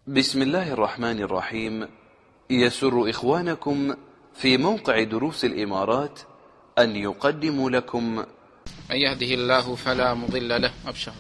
بسم الله الرحمن الرحيم. يسر إخوانكم في موقع دروس الإمارات أن يقدموا لكم من يهده الله فلا مضل له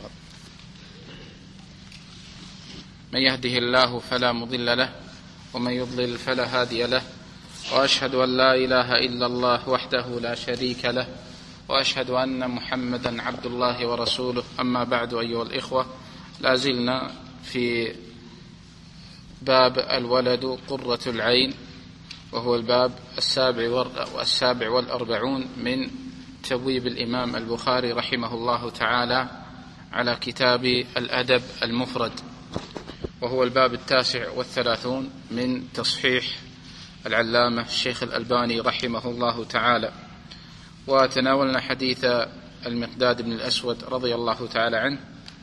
من يهده الله فلا مضل له ومن يضلل فلا هادي له، وأشهد أن لا إله إلا الله وحده لا شريك له، وأشهد أن محمدا عبد الله ورسوله. أما بعد، أيها الإخوة، لا زلنا في باب الولد قرة العين، وهو الباب السابع والأربعون من تبويب الإمام البخاري رحمه الله تعالى على كتاب الأدب المفرد، وهو الباب 39 من تصحيح العلامة الشيخ الألباني رحمه الله تعالى. وتناولنا حديث المقداد بن الأسود رضي الله تعالى عنه،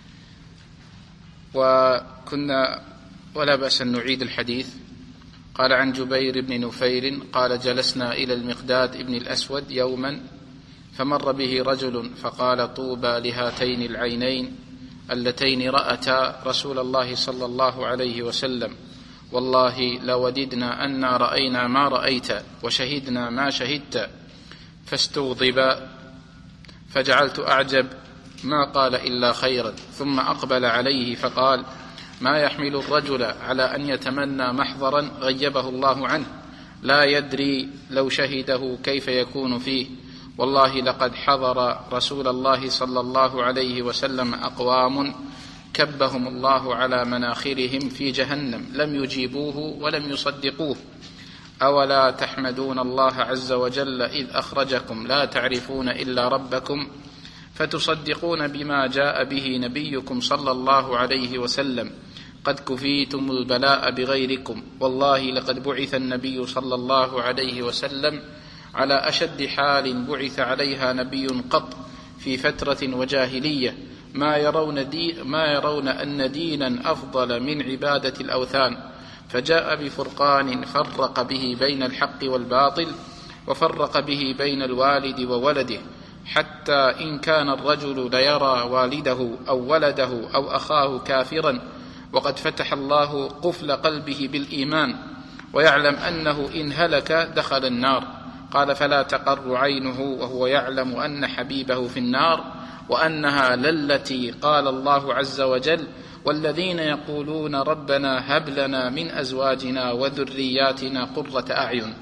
ولا بأس أن نعيد الحديث. قال: عن جبير بن نفير قال: جلسنا إلى المقداد بن الأسود يوما، فمر به رجل فقال: طوبى لهاتين العينين اللتين رأتا رسول الله صلى الله عليه وسلم، والله لوددنا أنا رأينا ما رأيت وشهدنا ما شهدت. فاستغضب، فجعلت أعجب، ما قال إلا خيرا، ثم أقبل عليه فقال: ما يحمل الرجل على أن يتمنى محضرا غيبه الله عنه، لا يدري لو شهده كيف يكون فيه. والله لقد حضر رسول الله صلى الله عليه وسلم أقوام كبهم الله على مناخرهم في جهنم لم يجيبوه ولم يصدقوه. أولا تحمدون الله عز وجل إذ أخرجكم لا تعرفون إلا ربكم، فتصدقون بما جاء به نبيكم صلى الله عليه وسلم. قد كفيتم البلاء بغيركم، والله لقد بعث النبي صلى الله عليه وسلم على أشد حال بعث عليها نبي قط في فترة وجاهلية، ما يرون أن دينا أفضل من عبادة الأوثان. فجاء بفرقان فرق به بين الحق والباطل، وفرق به بين الوالد وولده، حتى إن كان الرجل ليرى والده أو ولده أو أخاه كافرا وقد فتح الله قفل قلبه بالإيمان، ويعلم أنه إن هلك دخل النار. قال: فلا تقر عينه وهو يعلم أن حبيبه في النار، وأنها للتي قال الله عز وجل: والذين يقولون ربنا هب لنا من أزواجنا وذرياتنا قرة أعين.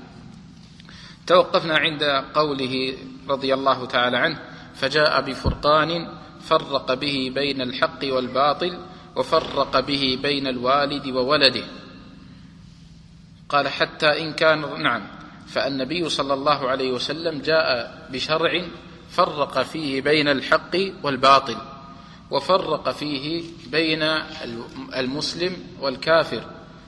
توقفنا عند قوله رضي الله تعالى عنه: فجاء بفرقان فرق به بين الحق والباطل، وفرق به بين الوالد وولده. قال: حتى إن كان فالنبي صلى الله عليه وسلم جاء بشرع فرق فيه بين الحق والباطل، وفرق فيه بين المسلم والكافر.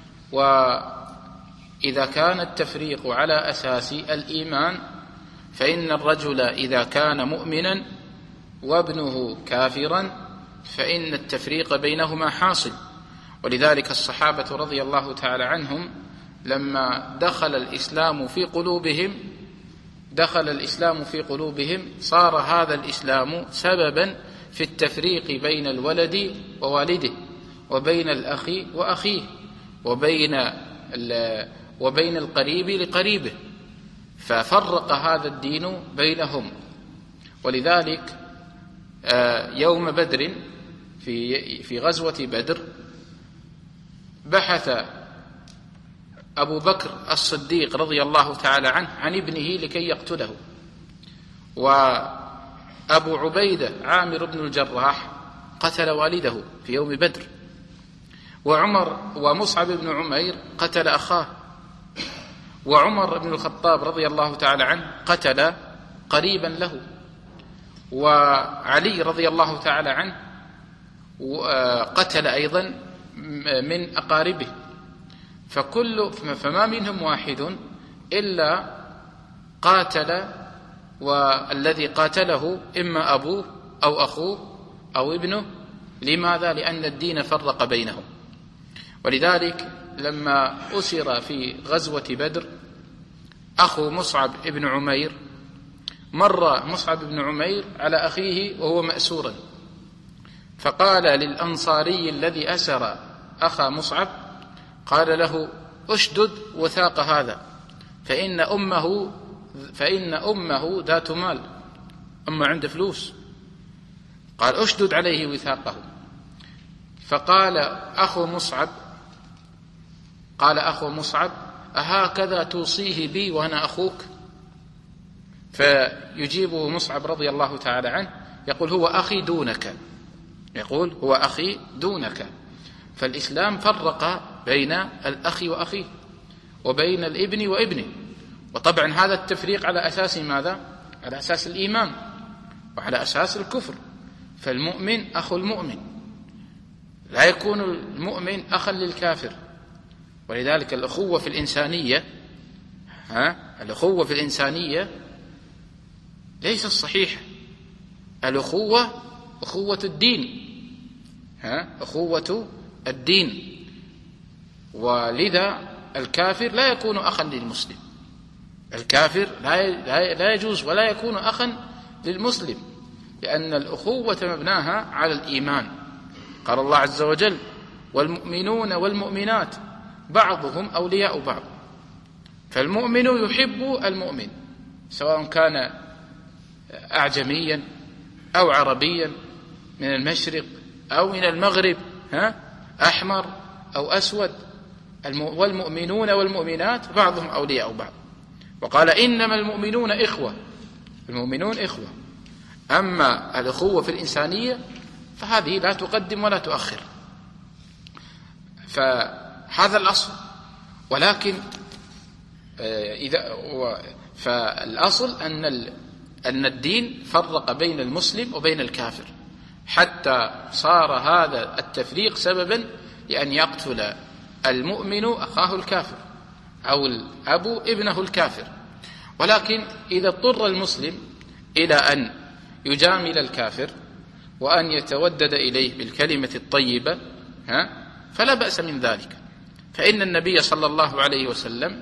وإذا كان التفريق على أساس الإيمان، فإن الرجل إذا كان مؤمنا وابنه كافرا فإن التفريق بينهما حاصل. ولذلك الصحابة رضي الله تعالى عنهم لما دخل الإسلام في قلوبهم صار هذا الإسلام سببا في التفريق بين الولد ووالده، وبين الأخ وأخيه، وبين القريب لقريبه، ففرق هذا الدين بينهم. ولذلك يوم بدر في غزوة بدر بحث أبو بكر الصديق رضي الله تعالى عنه عن ابنه لكي يقتله، وأبو عبيدة عامر بن الجراح قتل والده في يوم بدر، ومصعب بن عمير قتل أخاه، وعمر بن الخطاب رضي الله تعالى عنه قتل قريبا له، وعلي رضي الله تعالى عنه قتل أيضا من أقاربه. فما منهم واحد إلا قاتل، والذي قاتله إما أبوه أو أخوه أو ابنه. لماذا؟ لأن الدين فرق بينهم. ولذلك لما أسر في غزوة بدر أخو مصعب بن عمير، مر مصعب بن عمير على أخيه وهو مأسورا، فقال للأنصاري الذي أسر أخا مصعب: قال له: أشدد وثاق هذا فإن أمه ذات مال، أما عنده فلوس. قال: أشدد عليه وثاقه. فقال أخو مصعب: أهكذا توصيه بي وأنا أخوك؟ فيجيبه مصعب رضي الله تعالى عنه يقول: هو أخي دونك. فالإسلام فرق بين الأخ وأخيه، وبين الابن وابنه. وطبعا هذا التفريق على أساس ماذا؟ على أساس الإيمان وعلى أساس الكفر. فالمؤمن أخو المؤمن، لا يكون المؤمن أخا للكافر. ولذلك الأخوة في الإنسانية ليست صحيحة. الأخوة أخوة الدين، أخوة الدين. ولذا الكافر لا يكون أخا للمسلم، الكافر لا يجوز ولا يكون أخا للمسلم، لأن الأخوة مبناها على الإيمان. قال الله عز وجل: والمؤمنون والمؤمنات بعضهم أولياء بعض. فالمؤمن يحب المؤمن، سواء كان أعجميا أو عربيا، من المشرق أو من المغرب، أحمر أو أسود. والمؤمنون والمؤمنات بعضهم أولياء بعض. وقال: إنما المؤمنون إخوة. المؤمنون إخوة. أما الأخوة في الإنسانية فهذه لا تقدم ولا تؤخر، فهذا الأصل. ولكن فالأصل أن الدين فرق بين المسلم وبين الكافر، حتى صار هذا التفريق سببا لأن يقتل المؤمن أخاه الكافر، أو الأب ابنه الكافر. ولكن إذا اضطر المسلم إلى أن يجامل الكافر وأن يتودد إليه بالكلمة الطيبة فلا بأس من ذلك. فإن النبي صلى الله عليه وسلم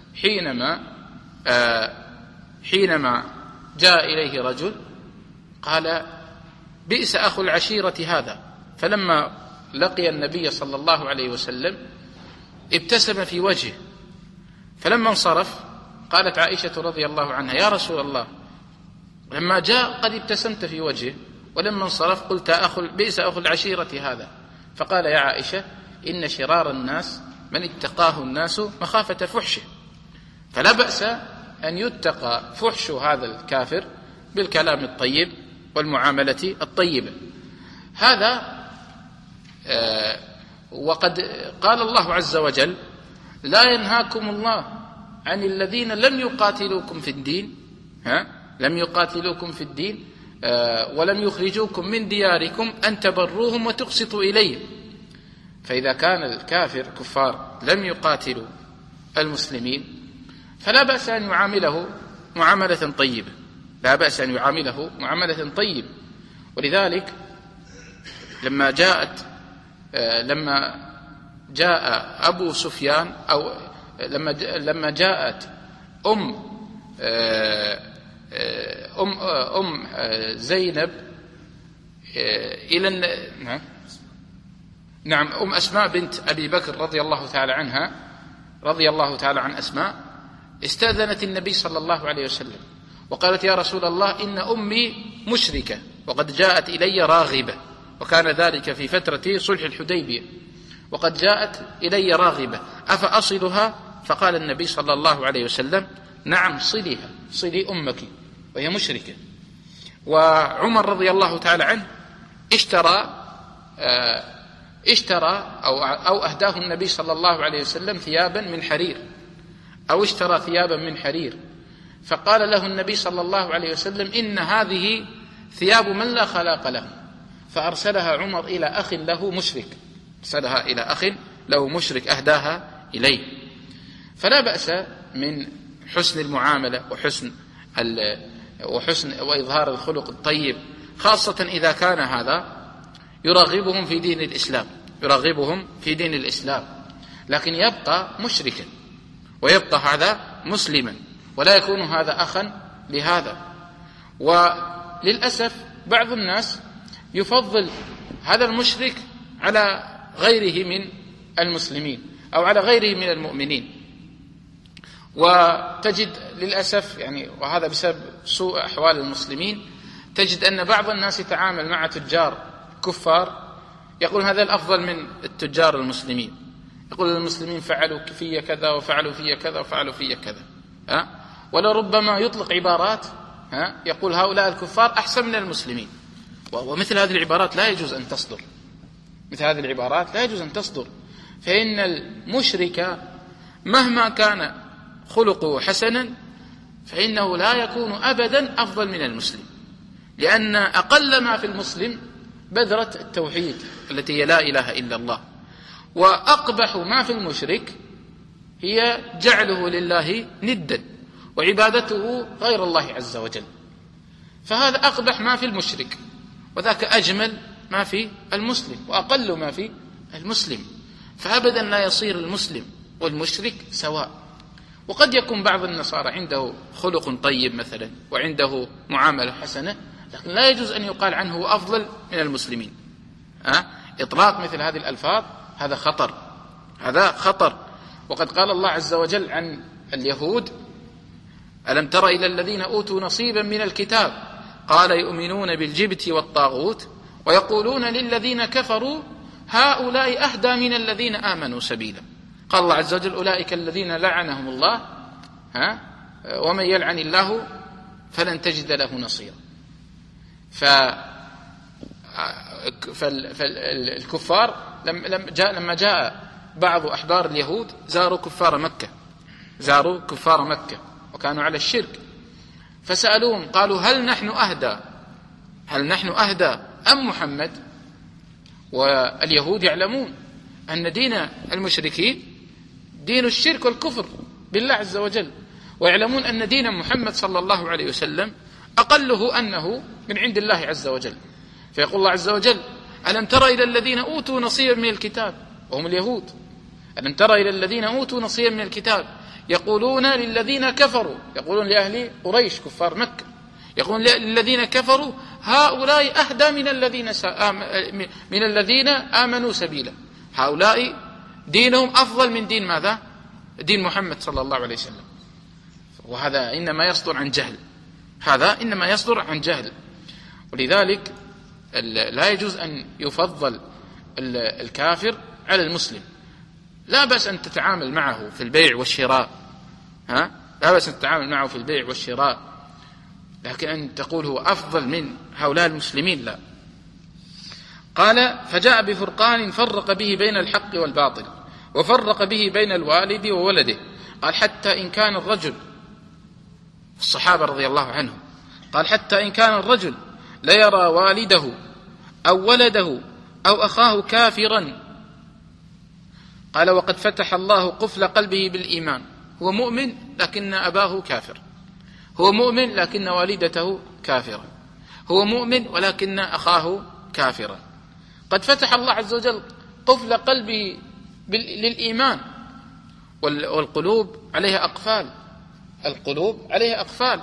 حينما جاء إليه رجل قال: بئس أخو العشيرة هذا. فلما لقي النبي صلى الله عليه وسلم ابتسم في وجهه. فلما انصرف قالت عائشة رضي الله عنها: يا رسول الله، لما جاء قد ابتسمت في وجهه، ولما انصرف قلت بئس أخو العشيرة هذا. فقال: يا عائشة، إن شرار الناس من اتقاه الناس مخافة فحشه. فلا بأس أن يتقى فحش هذا الكافر بالكلام الطيب والمعاملة الطيبة. هذا وقد قال الله عز وجل: لا ينهاكم الله عن الذين لم يقاتلوكم في الدين ولم يخرجوكم من دياركم أن تبروهم وتقسطوا إليهم. فإذا كان الكافر كفار لم يقاتلوا المسلمين فلا بأس أن يعامله معاملة طيبة، ولذلك لما جاء أبو سفيان، أو لما جاءت أم زينب إلى أم أسماء بنت أبي بكر رضي الله تعالى عن أسماء، استأذنت النبي صلى الله عليه وسلم وقالت: يا رسول الله، إن أمي مشركة وقد جاءت إلي راغبة. وكان ذلك في فترة صلح الحديبية. وقد جاءت إلي راغبة، أفأصلها؟ فقال النبي صلى الله عليه وسلم: نعم، صلي أمك وهي مشركة. وعمر رضي الله تعالى عنه اشترى أو أهداه النبي صلى الله عليه وسلم ثيابا من حرير، أو اشترى ثيابا من حرير. فقال له النبي صلى الله عليه وسلم: إن هذه ثياب من لا خلاق له. فأرسلها عمر إلى أخ له مشرك، أهداها إليه. فلا بأس من حسن المعاملة وحسن وإظهار الخلق الطيب، خاصة إذا كان هذا يرغبهم في دين الإسلام، لكن يبقى مشركا ويبقى هذا مسلما، ولا يكون هذا أخا لهذا. وللأسف بعض الناس يفضل هذا المشرك على غيره من المسلمين، أو على غيره من المؤمنين. وتجد للأسف يعني، وهذا بسبب سوء أحوال المسلمين، تجد أن بعض الناس يتعامل مع تجار كفار يقول هذا الأفضل من التجار المسلمين، يقول المسلمين فعلوا في كذا وفعلوا في كذا وفعلوا في كذا، ولربما يطلق عبارات يقول هؤلاء الكفار أحسن من المسلمين. ومثل هذه العبارات لا يجوز أن تصدر، مثل هذه العبارات لا يجوز أن تصدر. فإن المشرك مهما كان خلقه حسنا فإنه لا يكون أبدا أفضل من المسلم، لأن أقل ما في المسلم بذرة التوحيد التي هي لا إله إلا الله، وأقبح ما في المشرك هي جعله لله ندا وعبادته غير الله عز وجل. فهذا أقبح ما في المشرك، وذاك أجمل ما في المسلم وأقل ما في المسلم. فأبدا لا يصير المسلم والمشرك سواء. وقد يكون بعض النصارى عنده خلق طيب مثلا وعنده معاملة حسنة، لكن لا يجوز أن يقال عنه أفضل من المسلمين. إطلاق مثل هذه الألفاظ هذا خطر، هذا خطر. وقد قال الله عز وجل عن اليهود: ألم تر إلى الذين أوتوا نصيبا من الكتاب قال يؤمنون بالجبت والطاغوت ويقولون للذين كفروا هؤلاء أهدى من الذين آمنوا سبيلا. قال الله عز وجل: أولئك الذين لعنهم الله ومن يلعن الله فلن تجد له نصيرا. فالكفار لما جاء بعض أحبار اليهود زاروا كفار مكة وكانوا على الشرك، فسألوهم قالوا: هل نحن أهدى أم محمد؟ واليهود يعلمون أن دين المشركين دين الشرك والكفر بالله عز وجل، ويعلمون أن دين محمد صلى الله عليه وسلم أقله أنه من عند الله عز وجل. فيقول الله عز وجل: ألم تر إلى الذين أوتوا نصيبا من الكتاب، وهم اليهود، ألم تر إلى الذين أوتوا نصيبا من الكتاب يقولون للذين كفروا، يقولون لأهل قريش كفار مكة، يقولون للذين كفروا هؤلاء أهدى من الذين آمنوا سبيلا. هؤلاء دينهم أفضل من دين ماذا؟ دين محمد صلى الله عليه وسلم. وهذا إنما يصدر عن جهل، هذا إنما يصدر عن جهل. ولذلك لا يجوز أن يفضل الكافر على المسلم. لا بأس أن تتعامل معه في البيع والشراء، لا بأس أن تتعامل معه في البيع والشراء، لكن أن تقول هو أفضل من هؤلاء المسلمين لا. قال: فجاء بفرقان فرق به بين الحق والباطل وفرق به بين الوالد وولده. قال: حتى إن كان الرجل، الصحابة رضي الله عنهم، قال: حتى إن كان الرجل ليرى والده أو ولده أو أخاه كافرا، قال: وقد فتح الله قفل قلبه بالإيمان، هو مؤمن لكن أباه كافر، هو مؤمن لكن والدته كافرة، هو مؤمن ولكن أخاه كافرا. قد فتح الله عز وجل قفل قلبه للإيمان، والقلوب عليها أقفال، القلوب عليها أقفال.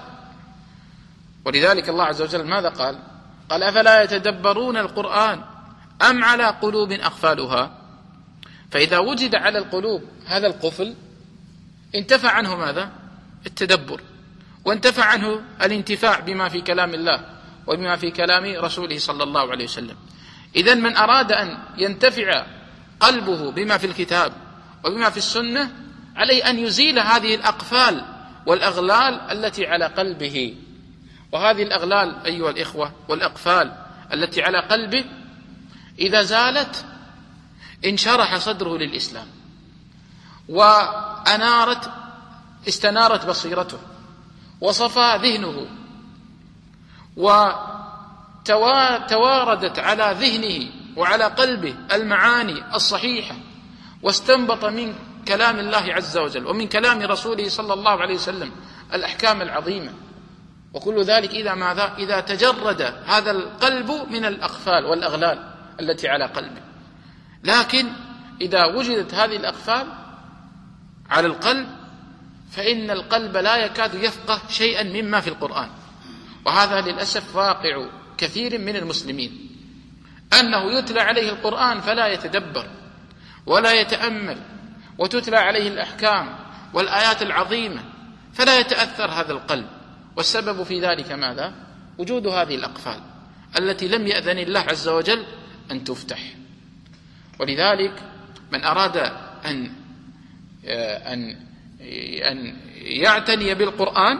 ولذلك الله عز وجل ماذا قال؟ قال: أفلا يتدبرون القرآن أم على قلوب أقفالها؟ فإذا وجد على القلوب هذا القفل انتفع عنه ماذا؟ التدبر، وانتفع عنه الانتفاع بما في كلام الله وبما في كلام رسوله صلى الله عليه وسلم. إذن من أراد أن ينتفع قلبه بما في الكتاب وبما في السنة عليه أن يزيل هذه الأقفال والأغلال التي على قلبه. وهذه الأغلال أيها الإخوة والأقفال التي على قلبه إذا زالت انشرح صدره للإسلام، استنارت بصيرته، وصفى ذهنه، وتواردت على ذهنه وعلى قلبه المعاني الصحيحة، واستنبط من كلام الله عز وجل ومن كلام رسوله صلى الله عليه وسلم الأحكام العظيمة. وكل ذلك إذا تجرد هذا القلب من الأقفال والأغلال التي على قلبه. لكن إذا وجدت هذه الأقفال على القلب فإن القلب لا يكاد يفقه شيئا مما في القرآن. وهذا للأسف واقع كثير من المسلمين، أنه يتلى عليه القرآن فلا يتدبر ولا يتأمل وتتلى عليه الأحكام والآيات العظيمة، فلا يتأثر هذا القلب. والسبب في ذلك ماذا؟ وجود هذه الأقفال التي لم يأذن الله عز وجل أن تفتح. ولذلك من أراد أن يعتني بالقرآن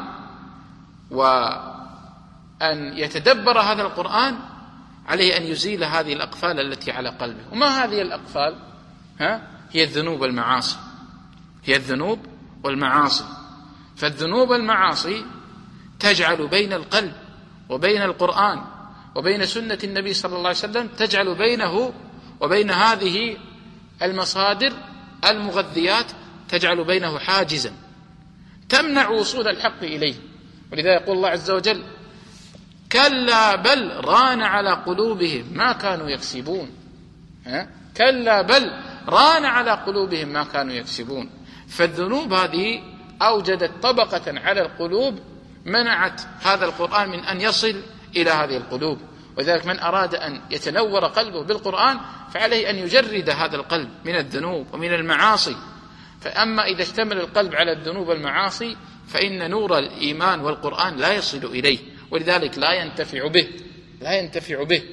وأن يتدبر هذا القرآن عليه أن يزيل هذه الأقفال التي على قلبه. وما هذه الأقفال؟ هي الذنوب والمعاصي، هي الذنوب والمعاصي. فالذنوب والمعاصي تجعل بين القلب وبين القرآن وبين سنة النبي صلى الله عليه وسلم، تجعل بينه وبين هذه المصادر المغذيات، تجعل بينه حاجزا تمنع وصول الحق إليه. ولذا يقول الله عز وجل: كلا بل ران على قلوبهم ما كانوا يكسبون. كلا بل ران على قلوبهم ما كانوا يكسبون. فالذنوب هذه أوجدت طبقة على القلوب منعت هذا القرآن من أن يصل إلى هذه القلوب. ولذلك من أراد أن يتنور قلبه بالقرآن فعليه أن يجرد هذا القلب من الذنوب ومن المعاصي. فأما إذا اشتمل القلب على الذنوب والمعاصي فإن نور الإيمان والقرآن لا يصل إليه، ولذلك لا ينتفع به.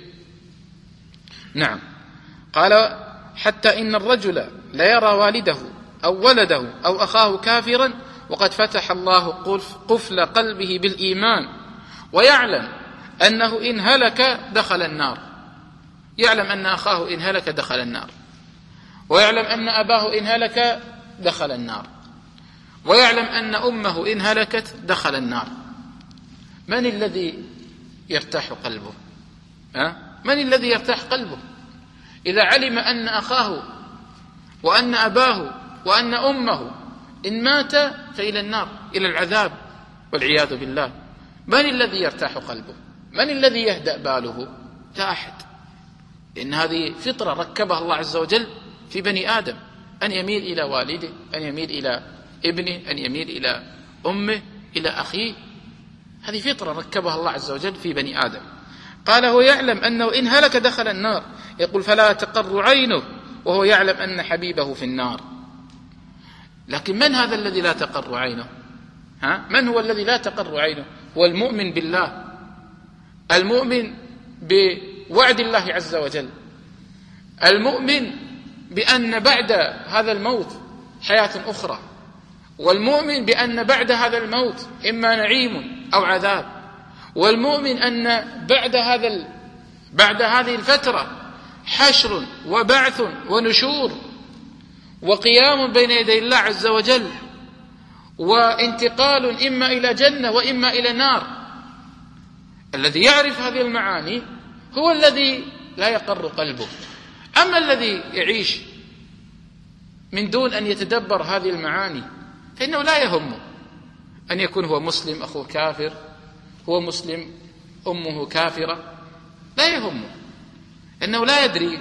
نعم. قال: حتى إن الرجل ليرى والده أو ولده أو أخاه كافرا وقد فتح الله قفل قلبه بالإيمان، ويعلم أنه إن هلك دخل النار. يعلم أن أخاه إن هلك دخل النار، ويعلم أن أباه إن هلك دخل النار، ويعلم أن أمه إن هلكت دخل النار. من الذي يرتاح قلبه؟ من الذي يرتاح قلبه إذا علم أن أخاه وأن أباه وأن أمه إن مات فإلى النار، إلى العذاب والعياذ بالله؟ من الذي يرتاح قلبه؟ من الذي يهدأ باله؟ لا أحد. إن هذه فطرة ركبها الله عز وجل في بني آدم، أن يميل إلى والده، أن يميل إلى ابنه، أن يميل إلى أمه، إلى أخيه. هذه فطرة ركبها الله عز وجل في بني آدم. قال: هو يعلم أنه إن هلك دخل النار. يقول: فلا تقر عينه وهو يعلم أن حبيبه في النار. لكن من هذا الذي لا تقر عينه؟ من هو الذي لا تقر عينه؟ هو المؤمن بالله، المؤمن بوعد الله عز وجل، المؤمن بأن بعد هذا الموت حياة أخرى، والمؤمن بأن بعد هذا الموت إما نعيم أو عذاب، والمؤمن أن بعد هذه الفترة حشر وبعث ونشور وقيام بين يدي الله عز وجل، وانتقال إما إلى جنة وإما إلى نار. الذي يعرف هذه المعاني هو الذي لا يقر قلبه. أما الذي يعيش من دون أن يتدبر هذه المعاني فإنه لا يهمه أن يكون هو مسلم أخوه كافر، هو مسلم أمه كافرة، لا يهمه، إنه لا يدري،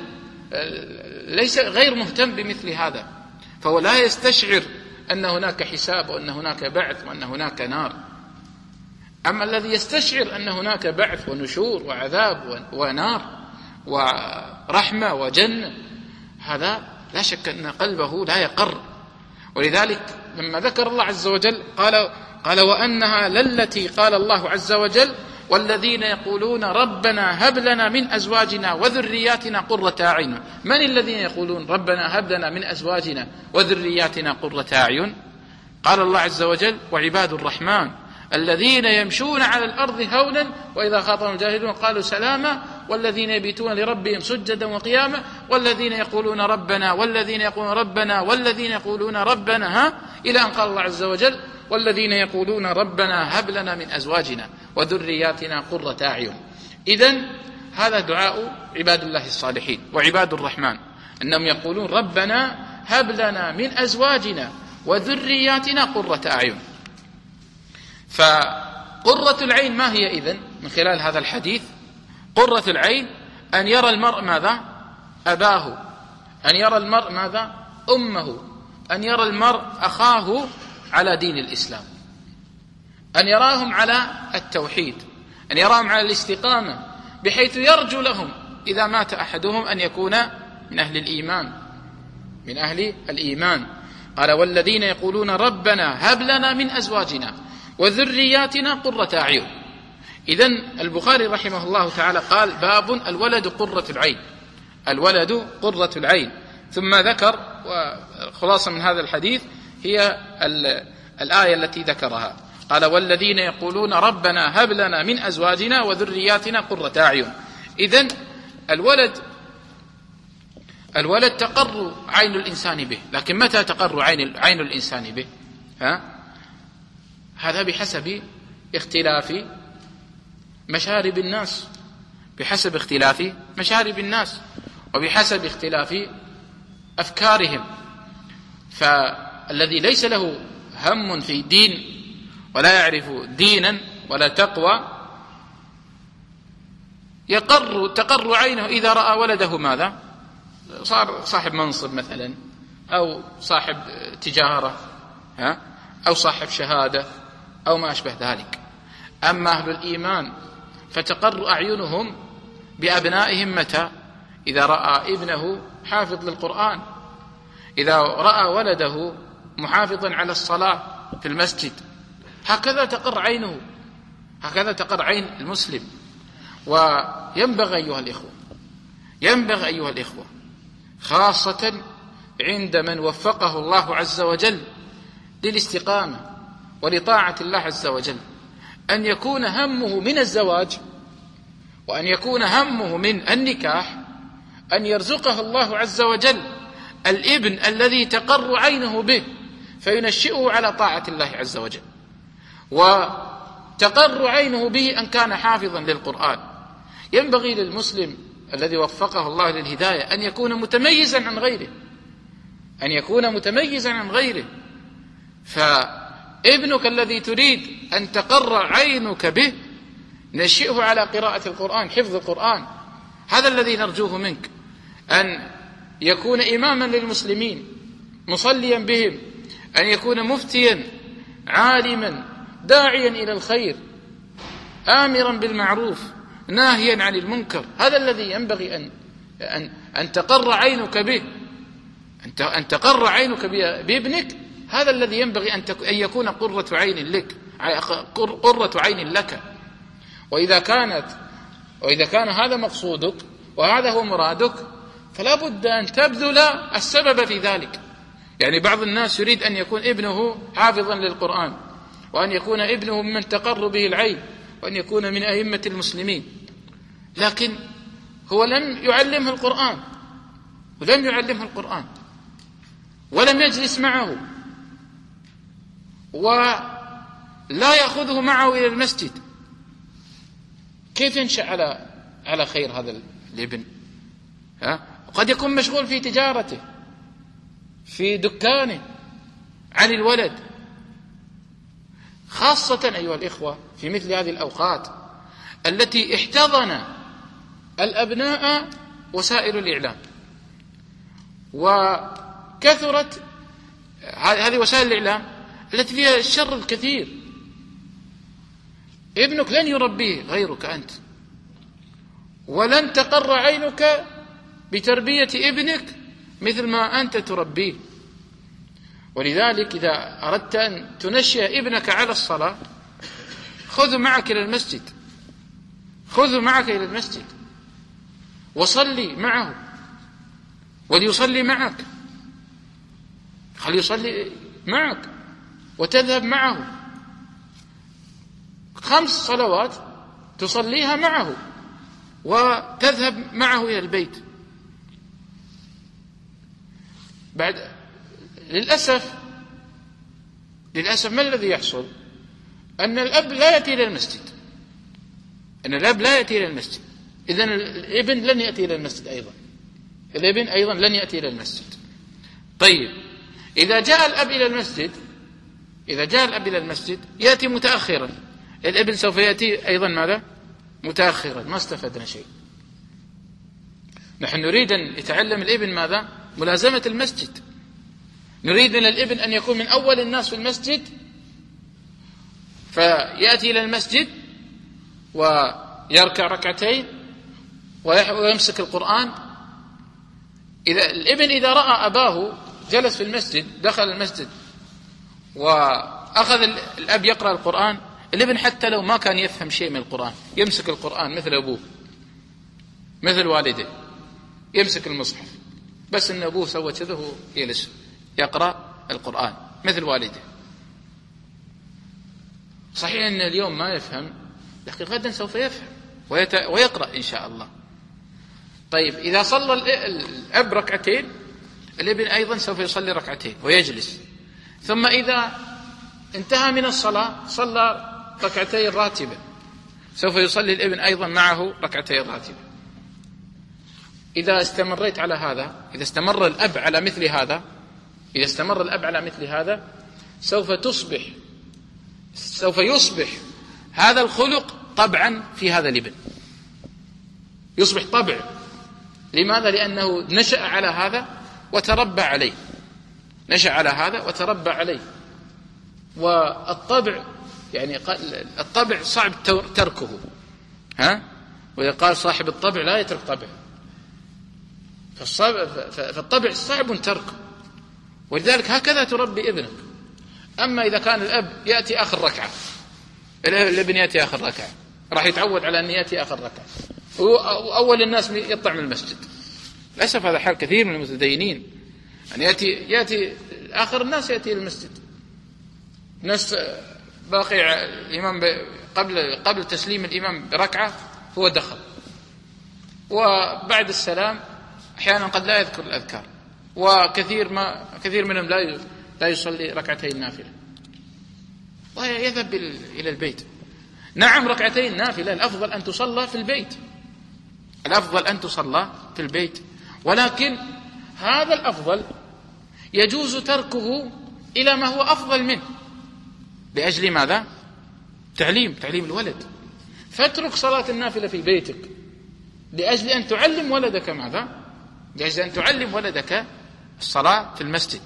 ليس غير مهتم بمثل هذا، فهو لا يستشعر أن هناك حساب وأن هناك بعث وأن هناك نار. أما الذي يستشعر أن هناك بعث ونشور وعذاب ونار ورحمة وجنة، هذا لا شك أن قلبه لا يقر. ولذلك لما ذكر الله عز وجل قال: وأنها للتي قال الله عز وجل: والذين يقولون ربنا هب لنا من أزواجنا وذرياتنا قرة أعين. من الذين يقولون ربنا هب لنا من أزواجنا وذرياتنا قرة أعين؟ قال الله عز وجل: وعباد الرحمن الذين يمشون على الأرض هونا وإذا خاطبهم الجاهلون قالوا سلاما والذين يبيتون لربهم سجدا وقياما والذين يقولون ربنا والذين يقولون ربنا والذين يقولون ربنا إلى أن قال الله عز وجل: والذين يقولون ربنا هب لنا من أزواجنا وذرياتنا قرة أعين. إذن هذا دعاء عباد الله الصالحين وعباد الرحمن، أنهم يقولون ربنا هب لنا من أزواجنا وذرياتنا قرة أعين. فقرة العين ما هي إذن من خلال هذا الحديث؟ قرة العين أن يرى المرء ماذا؟ أباه، أن يرى المرء ماذا؟ أمه، أن يرى المرء أخاه على دين الإسلام، أن يراهم على التوحيد، أن يراهم على الاستقامة، بحيث يرجو لهم إذا مات أحدهم أن يكون من أهل الإيمان، من أهل الإيمان. قال والذين يقولون ربنا هب لنا من أزواجنا وذرياتنا قرة أعين. إذن البخاري رحمه الله تعالى قال باب الولد قرة العين، الولد قرة العين، ثم ذكر، وخلاصة من هذا الحديث هي الآية التي ذكرها، قال والذين يقولون ربنا هب لنا من أزواجنا وذرياتنا قرة أعين. إذن الولد تقر عين الإنسان به، لكن متى تقر عين الإنسان به؟ هذا بحسب اختلاف مشارب الناس، بحسب اختلاف مشارب الناس وبحسب اختلاف أفكارهم. فالذي ليس له هم في دين ولا يعرف دينا ولا تقوى تقر عينه إذا رأى ولده ماذا؟ صار صاحب منصب مثلا، أو صاحب تجارة، أو صاحب شهادة، أو ما أشبه ذلك. أما أهل الإيمان فتقر أعينهم بأبنائهم متى؟ إذا رأى ابنه حافظ للقرآن، إذا رأى ولده محافظا على الصلاة في المسجد، هكذا تقر عينه، هكذا تقر عين المسلم. وينبغي أيها الإخوة خاصة عند من وفقه الله عز وجل للاستقامة ولطاعة الله عز وجل، أن يكون همه من الزواج، وأن يكون همه من النكاح أن يرزقه الله عز وجل الابن الذي تقر عينه به، فينشئه على طاعة الله عز وجل، وتقر عينه به أن كان حافظا للقرآن. ينبغي للمسلم الذي وفقه الله للهداية أن يكون متميزا عن غيره، أن يكون متميزا عن غيره. فابنك الذي تريد أن تقر عينك به نشئه على قراءة القرآن، حفظ القرآن، هذا الذي نرجوه منك، أن يكون إماما للمسلمين مصليا بهم، أن يكون مفتيا عالما داعيا إلى الخير آمرا بالمعروف ناهيا عن المنكر. هذا الذي ينبغي أن تقر عينك به، أن تقر عينك بابنك، هذا الذي ينبغي أن يكون قرة عين لك، قرة عين لك. وإذا كان هذا مقصودك وهذا هو مرادك، فلا بد أن تبذل السبب في ذلك. يعني بعض الناس يريد أن يكون ابنه حافظا للقرآن، وأن يكون ابنه ممن تقر به العين، وأن يكون من أئمة المسلمين، لكن هو لم يعلمه القرآن ولم يجلس معه، ولا يأخذه معه إلى المسجد. كيف ينشأ على خير هذا الابن؟ قد يكون مشغول في تجارته، في دكانه، عن الولد. خاصة أيها الإخوة في مثل هذه الأوقات التي احتضن الأبناء وسائل الإعلام، وكثرت هذه وسائل الإعلام التي فيها الشر الكثير. ابنك لن يربيه غيرك أنت، ولن تقر عينك بتربية ابنك مثل ما أنت تربيه. ولذلك إذا أردت أن تنشئ ابنك على الصلاة، خذه معك إلى المسجد وصلي معه، وليصلي معك، خليه يصلي معك وتذهب معه 5 صلوات تصليها معه وتذهب معه إلى البيت. بعد للأسف ما الذي يحصل؟ أن الأب لا يأتي إلى المسجد، إذن الابن لن يأتي إلى المسجد. طيب، إذا جاء الأب إلى المسجد يأتي متأخرا، الابن سوف يأتي أيضا ماذا؟ متأخرا، ما استفدنا شيء. نحن نريد أن يتعلم الابن ماذا؟ ملازمة المسجد. نريد من الابن أن يكون من أول الناس في المسجد، فيأتي إلى المسجد ويركع ركعتين ويمسك القرآن. إذا الابن إذا رأى أباه جلس في المسجد، دخل المسجد وأخذ الأب يقرأ القرآن، الابن حتى لو ما كان يفهم شيء من القرآن يمسك القرآن مثل أبوه مثل والده، يمسك المصحف، بس أن أبوه سوى كذا هو يجلس يقرأ القرآن مثل والده. صحيح أن اليوم ما يفهم، لكن غدا سوف يفهم ويقرأ إن شاء الله. طيب إذا صلى الأب ركعتين، الابن أيضا سوف يصلي ركعتين ويجلس، ثم إذا انتهى من الصلاة صلى ركعتين راتبة، سوف يصلي الابن أيضا معه ركعتين راتبة. إذا استمريت على هذا، إذا استمر الأب على مثل هذا، سوف يصبح هذا الخلق طبعا في هذا الابن، يصبح طبع. لماذا؟ لأنه نشأ على هذا وتربى عليه، والطبع يعني الطبع صعب تركه، ويقال صاحب الطبع لا يترك طبعه، فالطبع صعب تركه، ولذلك هكذا تربي ابنك. أما إذا كان الأب يأتي آخر ركعة، الابن يأتي آخر ركعة، راح يتعود على أن يأتي آخر ركعة، وأول الناس يطلع من المسجد. للأسف هذا حال كثير من المتدينين، يعني يأتي آخر الناس يأتي المسجد، ناس باقي الإمام قبل تسليم الإمام بركعة هو دخل، وبعد السلام أحيانا قد لا يذكر الأذكار، وكثير منهم لا يصلي ركعتين نافلة ويذهب إلى البيت. نعم ركعتين نافلة الأفضل أن تصلى في البيت، ولكن هذا الأفضل يجوز تركه إلى ما هو أفضل منه. لأجل ماذا؟ تعليم الولد، فاترك صلاة النافلة في بيتك لأجل أن تعلم ولدك ماذا؟ لأجل أن تعلم ولدك الصلاة في المسجد،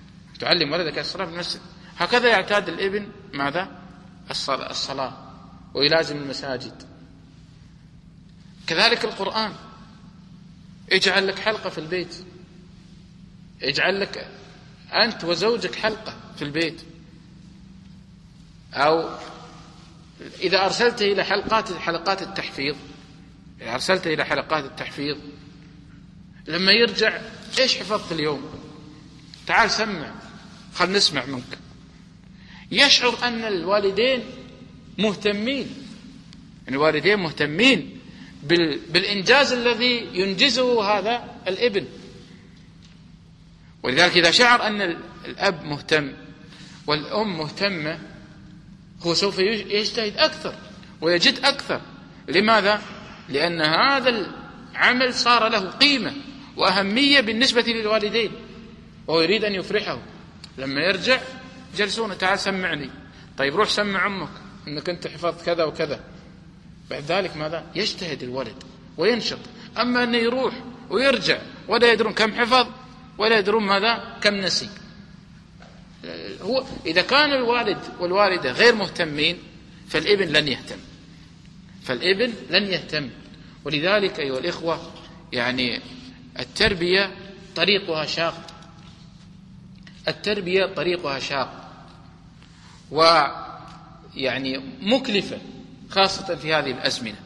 هكذا يعتاد الابن ماذا؟ الصلاة، ويلازم المساجد. كذلك القرآن، اجعل لك حلقة في البيت، اجعل لك أنت وزوجك حلقة في البيت، أو إذا أرسلته إلى حلقات التحفيظ، لما يرجع إيش حفظت اليوم؟ تعال سمع، خل نسمع منك. يشعر أن الوالدين مهتمين بالإنجاز الذي ينجزه هذا الابن. ولذلك إذا شعر أن الأب مهتم والأم مهتمة، هو سوف يجتهد أكثر ويجد أكثر. لماذا؟ لأن هذا العمل صار له قيمة وأهمية بالنسبة للوالدين، وهو يريد أن يفرحه. لما يرجع جلسون، تعال سمعني، طيب روح سمع أمك أنك أنت حفظت كذا وكذا. بعد ذلك ماذا؟ يجتهد الولد وينشط. أما أنه يروح ويرجع ولا يدرون كم حفظ ولا يدرون ماذا كم نسي. هو إذا كان الوالد والوالدة غير مهتمين فالابن لن يهتم. ولذلك أيها الإخوة، يعني التربية طريقها شاق، ويعني مكلفة خاصة في هذه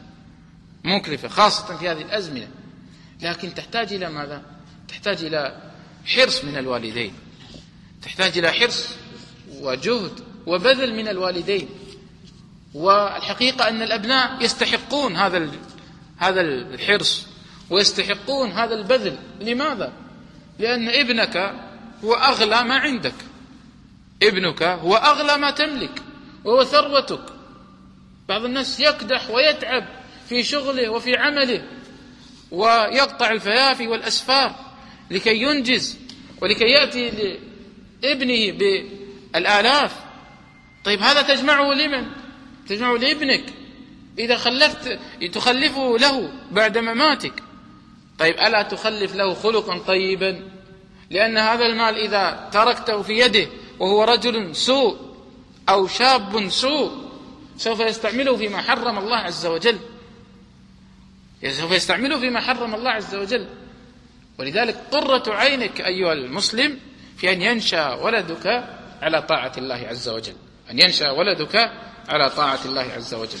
الأزمنة، لكن تحتاج إلى ماذا؟ تحتاج إلى حرص من الوالدين، تحتاج إلى حرص وجهد وبذل من الوالدين. والحقيقة أن الأبناء يستحقون هذا الحرص ويستحقون هذا البذل. لماذا؟ لأن ابنك هو أغلى ما عندك، ابنك هو أغلى ما تملك وهو ثروتك. بعض الناس يكدح ويتعب في شغله وفي عمله ويقطع الفيافي والأسفار لكي ينجز ولكي يأتي لابنه بالآلاف. طيب هذا تجمعه لمن؟ تجمعه لابنك إذا تخلفه له بعد مماتك. طيب ألا تخلف له خلقا طيبا؟ لأن هذا المال إذا تركته في يده وهو رجل سوء أو شاب سوء سوف يستعمله فيما حرم الله عز وجل. ولذلك قرة عينك أيها المسلم في أن ينشأ ولدك على طاعة الله عز وجل، أن ينشأ ولدك على طاعة الله عز وجل.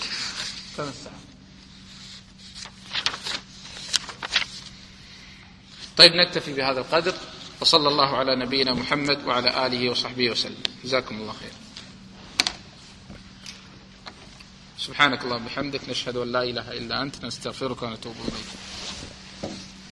طيب نكتفي بهذا القدر، وصلى الله على نبينا محمد وعلى آله وصحبه وسلم. جزاكم الله خير. سبحانك اللهم وبحمدك، نشهد أن لا إله إلا أنت، نستغفرك ونتوب إليك.